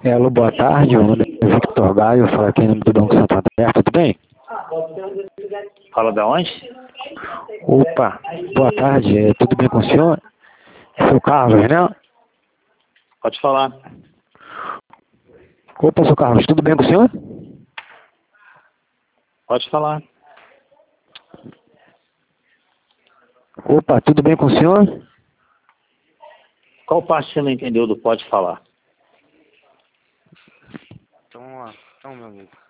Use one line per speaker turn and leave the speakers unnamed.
Alô, boa tarde, meu nome é Victor Gaio, eu falo aqui em nome do Banco Santander, tudo bem?
Fala da onde?
Opa, boa tarde, tudo bem com o senhor? É seu Carlos, né?
Pode falar.
Opa, seu Carlos, tudo bem com o senhor?
Pode falar.
Opa, tudo bem com o senhor?
Qual parte você não entendeu do pode falar?
Então, meu amigo.